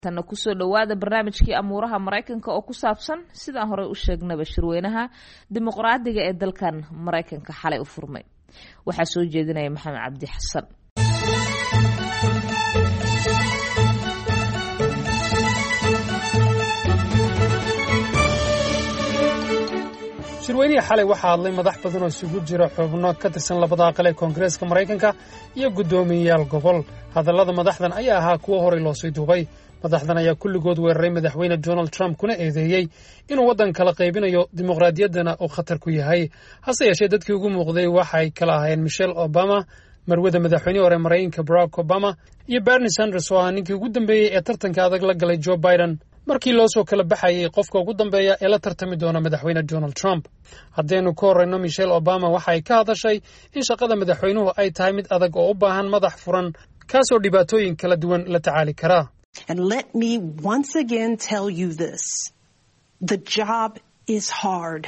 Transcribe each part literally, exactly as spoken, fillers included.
tan ku soo dhawaada barnaamijkii amuuraha Mareykanka oo ku saabsan sidaan hore u sheegnaba shirweynaha dimuqraadiga ee dalkan Mareykanka xalay u furmay waxa soo jeedinaya Maxamed Cabdi Xasan. shirweynaha xalay waxa hadlay madax badan oo isugu jira xubno ka tirsan labada aqal ee Koongareeska Mareykanka iyo gudoomiyayaal gobol. Hadallada madaxdan ayaa ahaa kuwo hore loo soo duubay. madaxdan ayaa kulligood weeraray madaxweyne Donald Trump kuna eedeeyay inuu waddan kala qaybinayo dimuqraadiyaddana uu khatar ku yahay. hase yeeshee dadkii ugu muuqday waxay kala ahaayeen Michelle Obama, marwada madaxweynaha hore Mareykanka Barack Obama, iyo Bernie Sanders oo ah ninkii ugu dambeeyay ee tartanka adag la galay Joe Biden markii loo soo kala baxayay qofka ugu dambeeya ee la tartami doona madaxweyne Donald Trump. haddaynu ku horeyno Michelle Obama waxay ka hadashay in shaqada madaxweynuhu ay tahay mid adag oo u baahan madax furan kaasoo dhibaatooyin kala duwan la tacaali kara. And let me once again tell you this. The job is hard.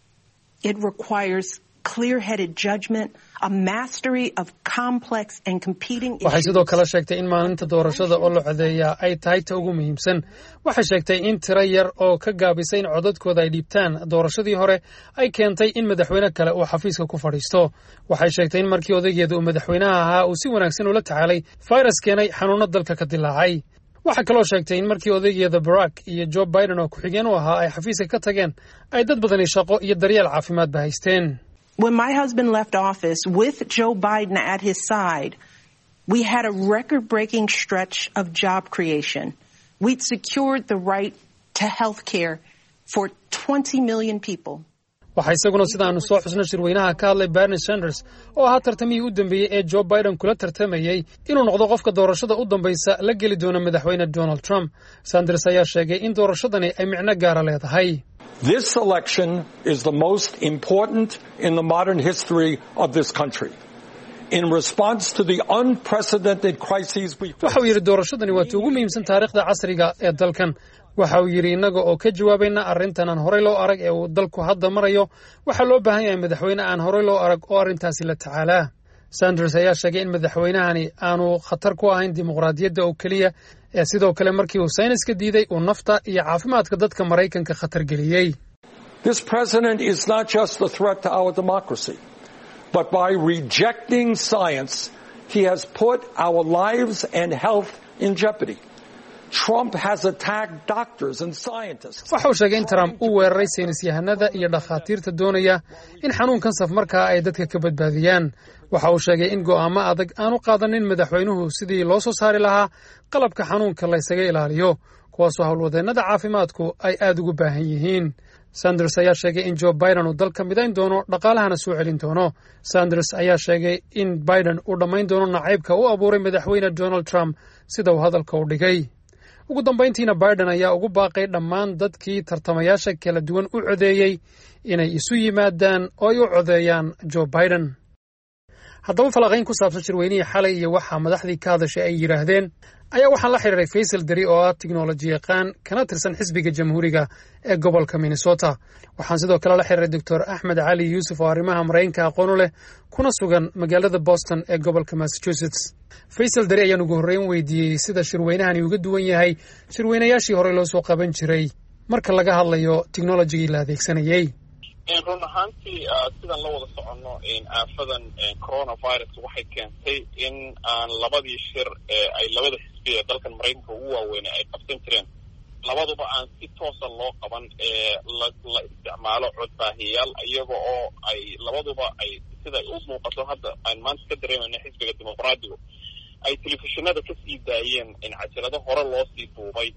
It requires clear-headed judgment, a mastery of complex and competing issues. waxay sidoo kale sheegtay in maalinta doorashada oo la codeeyaa ay tahay ta ugu muhiimsan. waxay sheegtay in tiro yar oo ka gaabisay in codadkooda ay dhiibtaan doorashadii hore ay keentay in madaxweyne kale uu xafiiska ku fadhiisto. waxay sheegtay in markii odaygeeda uu madaxweynaha ahaa uu si wanaagsan ula tacaalay virus keenay xanuuno dalka ka dilaacay. waxaa kaloo sheegtay in markii odaygeeda Barack iyo Joe Biden oo ku xigeen u ahaa ay xafiiska ka tageen ay dad badani shaqo iyo daryeel caafimaad ba haysteen. When my husband left office with Joe Biden at his side, we had a record-breaking stretch of job creation. We'd secured the right to health care for twenty million people. waxaa isaguna sidaanu soo xusno shirweynaha ka hadlay Bernie Sanders oo ahaa tartamihii u dambeeyey ee Joe Biden kula tartamayay inuu noqdo qofka doorashada u dambaysa la geli doona madaxweyne Donald Trump. Sanders ayaa sheegay in doorashadani ay micno gaara leedahay. This election is the most important in the modern history of this country. In response to the unprecedented crises we face. waxa uu yiri doorashadani waa ugu muhiimsan taariikhda casriga ee dalkan. waxa uu yiri inaga oo ka jawaabayna arrintan aan horey loo arag ee uu dalku hadda marayo waxa loo baahan yahay madaxweyne aan horey loo arag oo arrintaasi la tacaalaa. Sanders ayaa sheegay in madaxweynahani aanu khatar ku ahayn dimuqraadiyadda oo kaliya ee sidoo kale markii uu sayniska diiday uu nafta iyo caafimaadka dadka Mareykanka khatar geliyay. This president is not just a threat to our democracy, but by rejecting science, he has put our lives and health in jeopardy. Trump has attacked doctors and scientists. waxa uu sheegay in Trump uu weeraray saynisyahanada iyo dhakhaatiirta doonaya in xanuunkan safmarkaa ay dadka ka badbaadiyaan. waxa uu sheegay in go'aamo adag aanu qaadanin madaxweynuhu sidii loo soo saari lahaa qalabka xanuunka la isaga ilaaliyo kuwaasoo howlwadeennada caafimaadku ay aad ugu baahan yihiin. Sanders ayaa sheegay in Joe Biden uu dalka midayn doono dhaqaalahana soo celin doono. Sanders ayaa sheegay in Biden uu dhammayn doono nacaybka u abuuray madaxweyne Donald Trump sida uu hadalka u dhigay. ugu dambayntiina Biden ayaa ugu baaqay dhammaan dadkii tartamayaasha kala duwan u codeeyay inay isu yimaadaan oo ay u codeeyaan Joe Biden. haddaba falaqayn ku saabsan shirweynihii xalay iyo waxa madaxdii ka hadashay ay yiraahdeen ayaa waxaan la xiriiray Faisal Dari oo ah tiknoolaji yaqaan kana tirsan xisbiga jamhuuriga ee gobolka Minnesota. waxaan sidoo kale la xiriiray Doctor Ahmed Ali Yusuf oo arrimaha Mareykanka aqoon u leh kuna sugan magaalada Boston ee gobolka Massachusetts. Faisal Dari ayaan ugu horreyn weydiiyey sida shirweynahani uga duwan yahay shirweynayaashii hore loo soo qaban jiray marka laga hadlayo tiknoolajigii la adeegsanayay. run ahaantii sidaan la wada soconno aafadan coronavirus waxay keentay in aan labadii shir ee ay labada xisbi ee dalkan Mareykanka ugu waaweyn ay qabsan jireen labaduba aan si toosa loo qaban ee la isticmaalo codbaahiyaal iyaga oo ay labaduba ay sida u muuqato hadda aan maanta ka dareemayno xisbiga dimuqraadigu ay telefishinada ka sii daayeen in cajalado hore loo sii duubay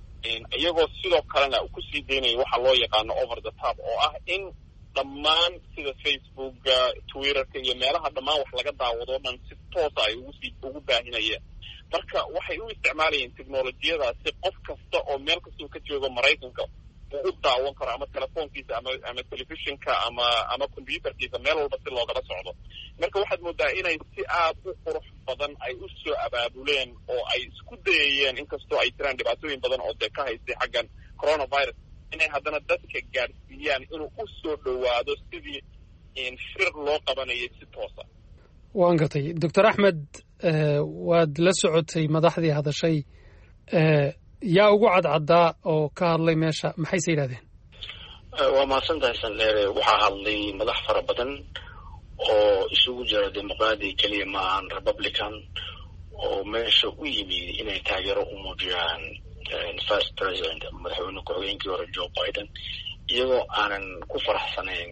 iyagoo sidoo kalena ku sii daynaya waxa loo yaqaano over the top oo ah in dhammaan sida Facebooka, Twitterka iyo meelaha dhammaan wax laga daawado dhan si toos ah ay ugu sii ugu baahinayeen. marka waxay u isticmaalayeen tiknoolajiyadaasi qof kasta oo meel kasta ka jooga Mareykanka uu u daawan karo ama telefoonkiisa ama ama telefishinka ama ama computerkiisa meel walba si loogala socdo. marka waxaad moodaa inay si aad u qurux badan ay u soo abaabuleen oo ay isku dayayeen inkastoo ay jiraan dhibaatooyin badan oo ka haystay xaggan coronavirus inay haddana dadka gaarsiiyaan inuu u soo dhowaado sidii in shir loo qabanayay si toosa. waan gartay Doctor Ahmed waad la socotay madaxdii hadashay yaa ugu cadcaddaa oo ka hadlay meesha maxayse yidhahdeen? waa mahadsantahay sandheere. waxaa hadlay madax fara badan oo isugu jira dimuqraadi keliya ma ahan republican, oo meesha u yimid inay taageero u muujiyaan first president madaxweyne ku-xigeenkii hore Joe Biden, iyagoo aanan ku faraxsanayn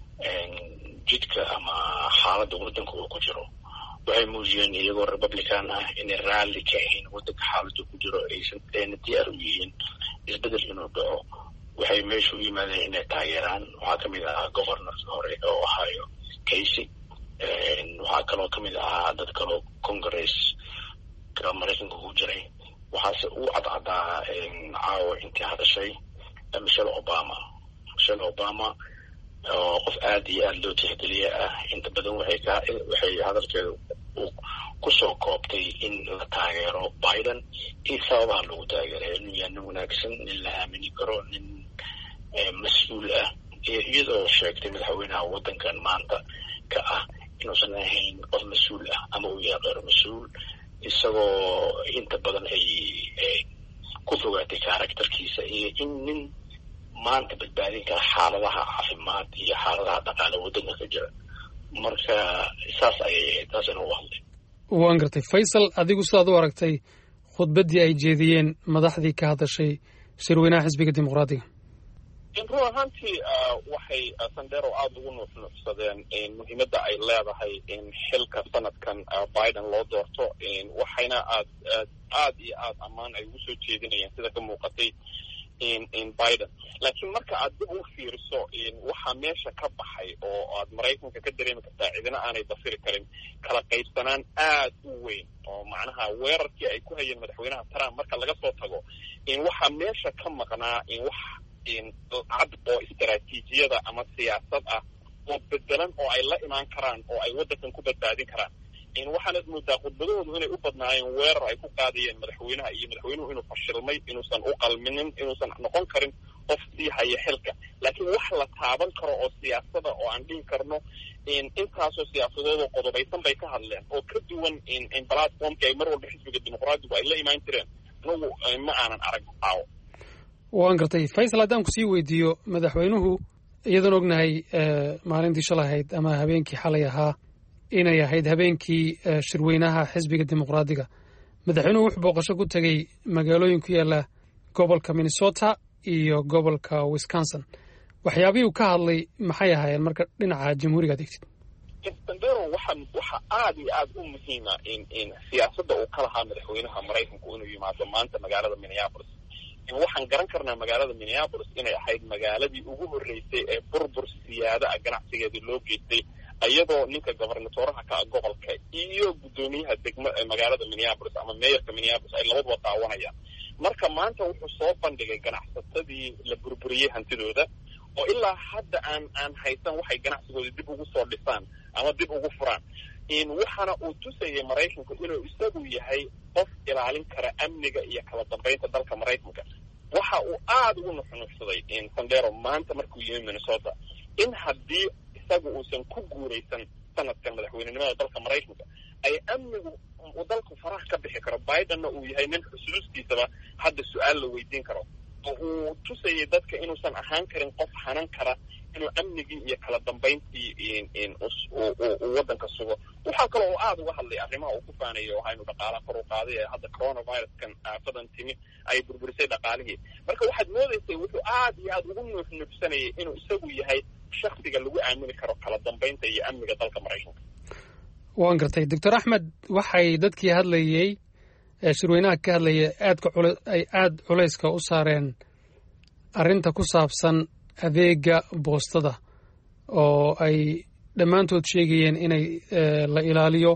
jidka ama xaaladda waddanka uu ku jiro. waxay muujiyeen iyagoo republican ah inay raalli ka ahayn waddanka xaaladda ku jiro, aysan ayna diyaar u yihiin isbedel inuu dhaco. waxay meesha u yimaadeen inay taageeraan. waxaa kamid ahaa governorka hore oo Ohio Casey, waxaa kaloo kamid ahaa dad kaloo congress ka maraykanka ku jiray. waxaase u cadcadaa caawa intii hadashay Michelle Obama. Michelle Obama oo qof aad iyo aad loo tixgeliye ah, inta badan waxay ka waxay hadalkeeda kusoo koobtay in la taageero Biden iyo sababaha lagu taageeray inuu yahay nin wanaagsan, nin la aamini karo, nin mas-uul ah, iyadoo sheegtay madaxweynaha waddankan maanta ka ah inuusan ahayn qof mas-uul ah ama uu yahay qeyr mas-uul, isagoo inta badan ay ku fogaatay karakterkiisa iyo in nin maanta badbaadin kara xaaladaha caafimaad iyo xaaladaha dhaqaale waddanka ka jira. marka saas ayay ahayd, taasina u hadlay. waan gartay. Faysal, adigu sidaad u aragtay khudbaddii ay jeediyeen madaxdii ka hadashay shirweynaha xisbiga dimuqraadiga? run ahaantii waxay sandero aada ugu nuuxnuuxsadeen muhiimadda ay leedahay in xilka sanadkan Biden loo doorto, waxayna aad aad iyo aad ammaan ay ugu soo jeedinayeen sida ka muuqatay in Biden. laakiin marka aad dib u fiiriso waxaa meesha ka baxay oo aad maraykanka ka dareemi kartaa cidina aanay dafiri karin kala qaybsanaan aad u weyn, oo macnaha weerarkii ay ku hayeen madaxweynaha Trump marka laga soo tago in waxaa meesha ka maqnaa in wax cad oo istaraatiijiyada ama siyaasad ah oo bedelan oo ay la imaan karaan oo ay waddankan ku badbaadin karaan. waxaanad moodaa khudbadahoodu inay u badnaayeen weerar ay ku qaadayeen madaxweynaha iyo madaxweynuhu inuu fashilmay, inuusan u qalminin, inuusan noqon karin qof sii haya xilka. laakiin wax la taaban karo oo siyaasada oo aan dhihi karno intaasoo siyaasadoodoo qodobaysan bay ka hadleen oo ka duwan platformkii ay mar walba xisbiga dimuqraadigu ay la imaan jireen, anagu ma aanan arag caawo. waan gartay. Faysal, haddaan kusii weydiiyo, madaxweynuhu iyadoon ognahay maalintii shalay ahayd ama habeenkii xalay ahaa inay ahayd habeenkii shirweynaha xisbiga dimuqraadiga, madaxweynuhu wuxuu booqasho ku tegey magaalooyin ku yaala gobolka Minnesota iyo gobolka Wisconsin. waxyaabihii uu ka hadlay maxay ahaayeen marka dhinaca jamhuuriga adeegtid? sandero waxa waxa aad iyo aad u muhiima in in siyaasadda uu ka lahaa madaxweynaha maraykanku inuu yimaado maanta magaalada Minneapolis. waxaan garan karnaa magaalada Minneapolis inay ahayd magaaladii ugu horreysay ee burbur siyaada ah ganacsigeedii loo geystay, iyadoo ninka gobernatoraha ka gobolka iyo guddoomiyaha degma ee magaalada Minneapolis ama mayorka Minneapolis ay labaduba daawanayaan. marka maanta wuxuu soo bandhigay ganacsatadii la burburiyey hantidooda oo ilaa hadda aan aan haysan waxay ganacsigooda dib ugu soo dhisaan ama dib ugu furaan. waxaana uu tusayay maraykanku inuu isagu yahay qof ilaalin kara amniga iyo kala dambeynta dalka maraykanka. waxa uu aada ugu nuxnuuxsaday sandero maanta markuu yimi Minnesota in haddii isagu uusan ku guuraysan sanadkan madaxweynenimada dalka maraykanka ay amnigu uu dalku faraha ka bixi karo, Bidenna uu yahay nin xusuustiisaba hadda su-aal la weydiin karo, oo uu tusayay dadka inuusan ahaan karin qof hanan kara inuu amnigii iyo kala dambayntii uu waddanka sugo. waxaa kaloo uu aada uga hadlay arrimaha uu ku faanayo oo haynu dhaqaalaha kor u qaaday ee hadda coronaviruskan aafadan timi ay burburisay dhaqaalihii. marka waxaad moodaysay wuxuu aad iyo aad ugu nuuxnuuxsanayay inuu isagu yahay shaksiga lagu aamini karo kala dambaynta iyo amniga dalka maraykanka. waan gartay. doctor Axmed, waxay dadkii hadlayey shirweynaha ka hadlaya aadka ay aad culayska u saareen arrinta ku saabsan adeega boostada oo ay dhammaantood sheegayeen inay la ilaaliyo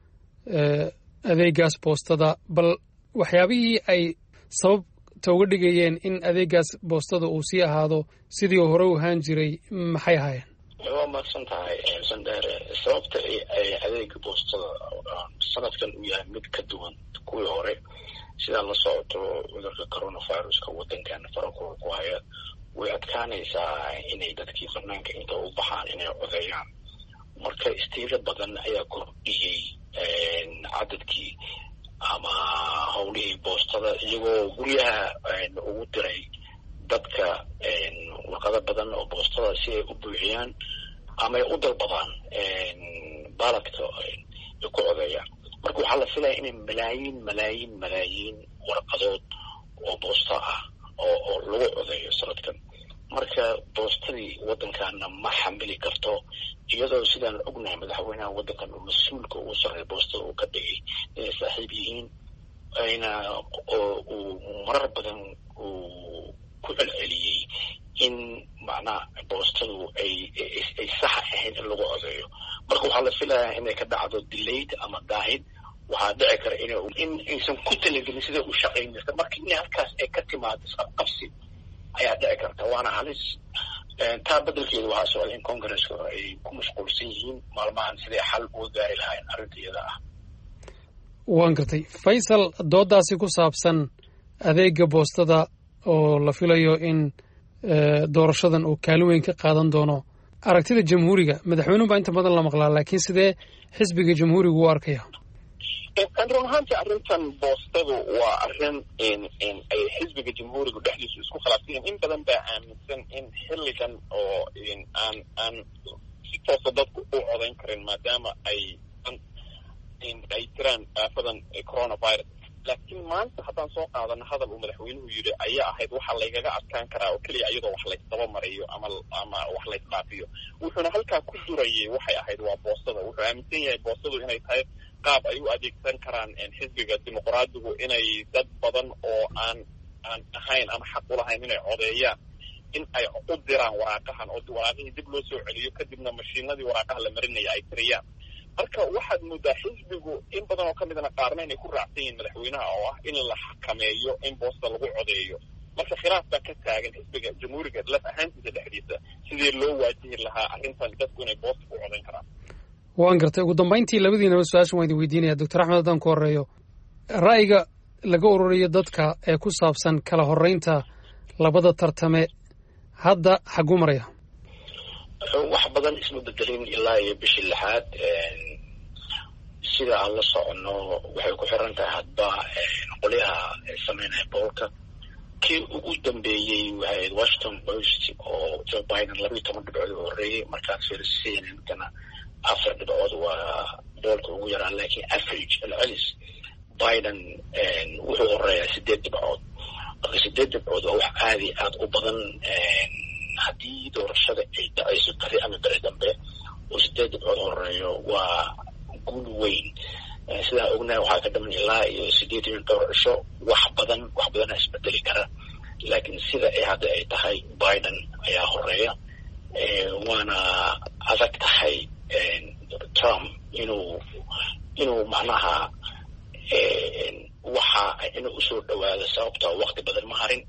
adeegaas boostada. bal waxyaabihii ay sababta uga dhigayeen in adeegaas boostada uu sii ahaado sidii hore u ahaan jiray maxay ahaayeen? waa mahadsan tahay sandere. sababta ay adeega boostada sanadkan uu yahay mid ka duwan kuwii hore, sidaa la socoto cudurka coronaviruska waddankan farakula ku haya, way adkaanaysaa inay dadkii fanaanka inta u baxaan inay codeeyaan. marka istiiro badan ayaa kordhiyey cadadkii ama howlihii boostada iyagoo guryaha ugu diray dadka warqado badan oo boostada si ay u buuxiyaan ama ay u dalbadaan baaladka ay ku codeeyaan. marka waxaa la filaya inay malaayiin malaayiin malaayiin warqadood oo boosta ah oo oo lagu codeeyo sanadkan. marka boostadii waddankaana ma xamili karto, iyadoo sidaan ognahay madaxweynaha waddankan uu mas-uulka ugu sarreeya boostada uu ka dhigay inay saaxiib yihiin, ayna uu marar badan uu ku celceliyey in macnaha boostadu ay ay sax ahayn in lagu codeeyo. marka waxaa la filayaa inay ka dhacdo delayed ama daahid. waxaa dhici kara in in aysan ku talagelin sida u shaqayn jirta, marka in halkaas ay ka timaado isqabqabsi ayaa dhici karta, waana halis. taa bedelkeeda waxaa socda in congresska ay ku mashquulsan yihiin maalmahan siday xal uga gaari lahayn arrinta iyada ah. waan gartay. Faysal, doodaasi ku saabsan adeega boostada oo la filayo in doorashadan uu kaalin weyn ka qaadan doono, aragtida jamhuuriga madaxweynuhu baa inta badan la maqlaa, laakiin sidee xisbiga jamhuuriga u arkaya? run ahaantii arrintan boostadu waa arrin ay xisbiga jamhuurigu dhexdiisu isku khilaafsan yihiin. in badan baa aaminsan in xilligan oo aan aan si toosa dadku u codayn karin maadaama ay ay jiraan aafadan coronavirus. laakiin maanta haddaan soo qaadano hadal uu madaxweynuhu yidhi ayaa ahayd waxaa laygaga adkaan karaa oo keliya iyadoo wax laysdaba mariyo ama ama wax laysdhaafiyo. wuxuuna halkaa ku durayay waxay ahayd waa boostada. wuxuu aaminsan yahay boostadu inay tahay qaab ay u adeegsan karaan xisbiga dimuqraadigu inay dad badan oo aan aan ahayn ama xaq u lahayn inay codeeyaan in ay u diraan waraaqahan oo waraaqihii dib loo soo celiyo kadibna mashiinadii waraaqaha la marinaya ay tiriyaan. marka waxaad moodaa xisbigu in badan oo ka midna qaarna inay ku raacsan yihiin madaxweynaha oo ah in la xakameeyo in boosta lagu codeeyo. marka khilaaf baa ka taagan xisbiga jamhuuriga laf ahaantiisa dhexdiisa sidii loo waajihi lahaa arrintan dadku inay boosta ku codeyn karaan. waan gartay. ugu dambayntii labadiinaba su-aashan waan idin weydiinaya. doctor axmed haddaan ku horeeyo, ra'yiga laga ururiyo dadka ee ku saabsan kala horeynta labada tartame hadda xagu maraya? wax badan isma bedelin ilaa iyo bishii lixaad. sida aan la socono waxay ku xiran tahay hadba qolyaha sameynaya boolka. kii ugu dambeeyey waxay washington post oo joe biden labiiyo toban dhibcood u horeeyey. markaad fiiriseen inkana afar dhibcood waa boolka ugu yaraa, laakiin average alcelis biden wuxuu horeeyaa sideed dhibcood. marka sideed dhibcood waa wax aadi aad u badan haddii doorashada ay dhacayso bari ama beri dambe oo sideed dhibcood horeeyo waa guul weyn. sidaa ognahay waxaa ka dhaman ilaa iyo sideed iyo dhowr cisho. wax badan wax badana isbedeli kara, laakiin sida ay hadda ay tahay biden ayaa horeeya. waana adag tahay trump inuu inuu macnaha waxa inuu usoo dhawaado sababtoo waqti badan ma harin.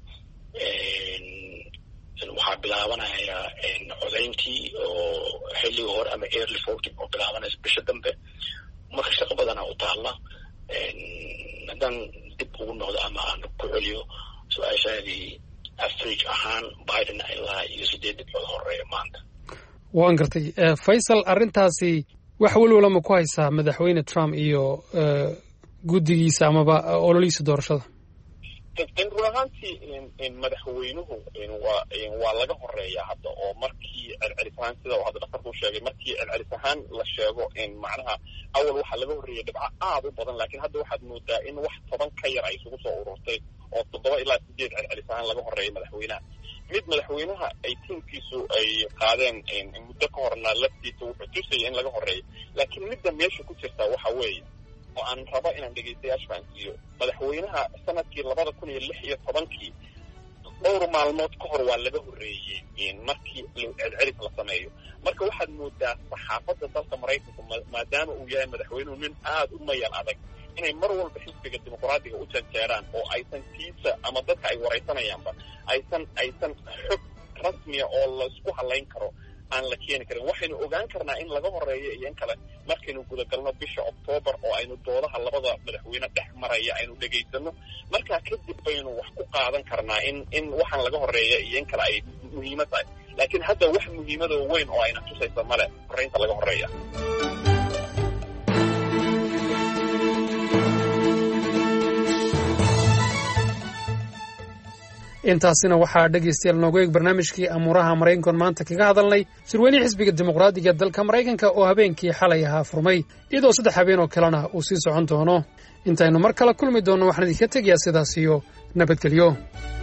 waxaa bilaabanaya codayntii oo xilliga hore ama early voting oo bilaabanaysa bisha dambe. marka shaqo badana u taalla. haddaan dib ugu noqdo ama aan ku celiyo su-aashaadii average ahaan biden ilaa iyo sideed dhibcood horeeya maanta. waan gartay. faysal, arrintaasi wax welwala ma ku haysaa madaxweyne trump iyo guddigiisa amaba ololihiisa doorashada? run ahaantii madaxweynuhu waa waa laga horeeya hadda oo markii celcelis ahaan sida uu hadda dhakhtarku sheegay markii celcelis ahaan la sheego macnaha awal waxaa laga horreeyay dhibco aad u badan, laakiin hadda waxaad moodaa in wax toban ka yar ay isugu soo ururtay oo toddoba ilaa sideed celcelis ahaan laga horreeyay madaxweynaha. mid madaxweynaha ay tiimkiisu ay qaadeen muddo ka horna laftiisa wuxuu tusaya in laga horreeyo, laakiin midda meesha ku jirta waxa weeye oo aan raba inaan dhegaystayaasha fahansiiyo. madaxweynaha sanadkii labada kun iyo lix iyo tobankii dhowr maalmood ka hor waa laga horreeyey markii celcelis la sameeyo. marka waxaad moodaa saxaafadda dalka maraykanka maadaama uu yahay madaxweynuhu nin aad u mayan adag inay mar walba xisbiga dimuqraadiga u janjeeraan oo aysan tiisa ama dadka ay waraysanayaanba aysan aysan xog rasmiya oo laisku halayn karo aan la keeni karin. waxaynu ogaan karnaa in laga horeeyo iyo in kale markaynu gudagalno bisha octoobar oo aynu doodaha labada madaxweyne dhex maraya aynu dhegaysano. markaa kadib baynu wax ku qaadan karnaa in in waxaan laga horeeya iyo in kale ay muhiimad tahay, laakiin hadda wax muhiimadoo weyn oo ayna tusaysa male horeynta laga horeeya. intaasina waxaa dhegaystayaal noogu eeg barnaamijkii amuuraha maraykanka maanta kaga hadalnay shirweynihii xisbiga dimuqraadiga dalka maraykanka oo habeenkii xalay ahaa furmay iyadoo saddex habeen oo kalena uu sii socon doono intaynu mar kale kulmi doonno waxaan idinka tegayaa sidaas iyo nabadgelyo